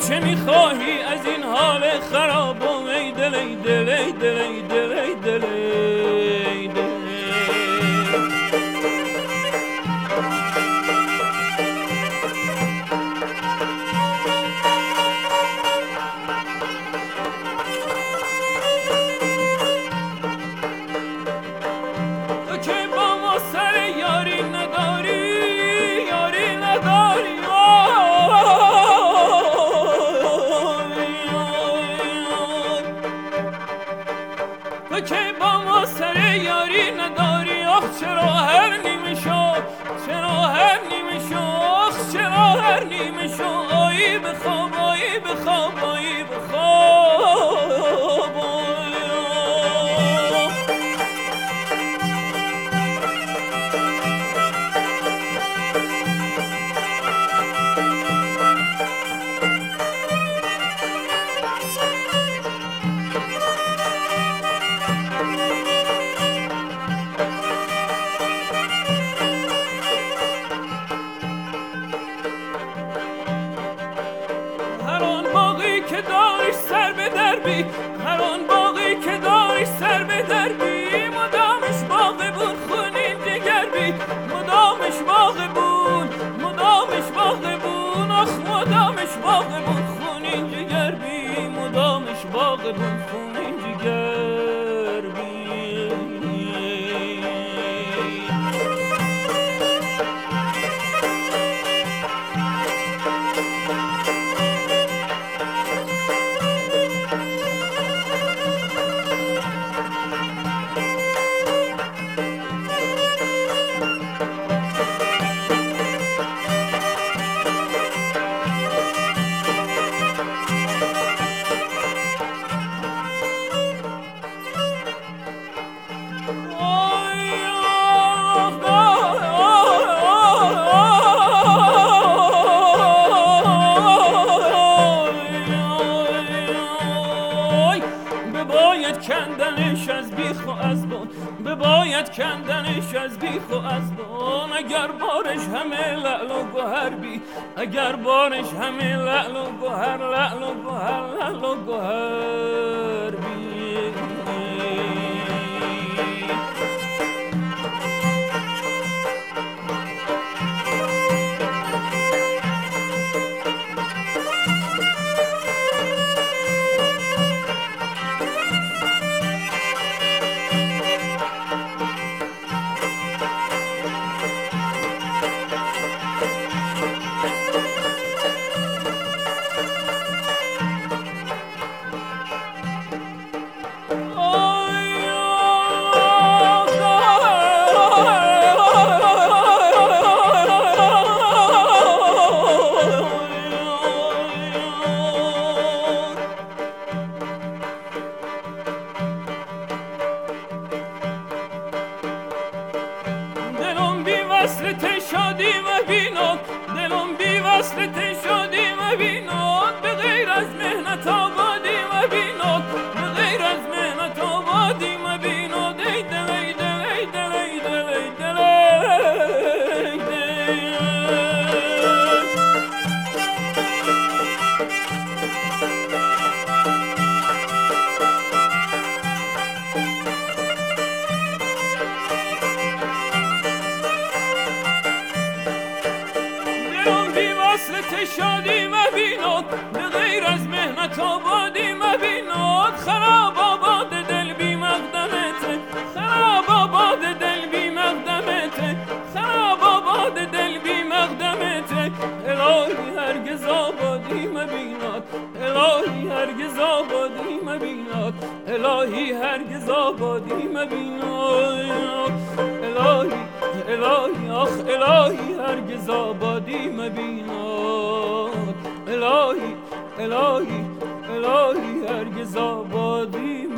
چه میخواهی از این حال خراب و ای دل ای دل ای دل ای دل ای دل ای دل. تو که با ما سر یاری نداری یاری نداری تو که با ما سر یاری نداری آخ چرا هر نیمه شو چرا هر نیمه شو آخ چرا هر نیمه شو آیی بخواب آیی بخواب آیی بخواب که داریش سر به دربی هر آن باقی که داریش سر به دربی مدامش باغبون خونین جگر بی مدامش باغبون مدامش باغبون آخ مدامش باغبون خونین جگر بی مدامش باغبون خونین جگر بی. کندنش از بیخ و از بن بباید کندنش از بیخ و از بن اگر بارش همه لعل و گوهر بی اگر بارش همه لعل و گوهر لعل و گوهر لعل و گوهر بی. وصلت شادی و بیناد دلم بی وصلت شادی و بیناد به غیر از مهنت آبادی و بیناد به غیر از مهنت آبادی و بیناد ای دل ای دل ای دل ای دل ای دل ای دل. وصلت شادی و بیناد به غیر از مهنت آبادی و بیناد خراب آباد دل بی مقدمت خراب آباد دل بی مقدمت خراب آباد دل بی مقدمت الهی هرگز آبادی مبیناد الهی هرگز آبادی مبیناد الهی هرگز آبادی مبیناد الهی الهی آخ الهی هرگز آبادی مبیناد الهی الهی الهی هرگز آبادی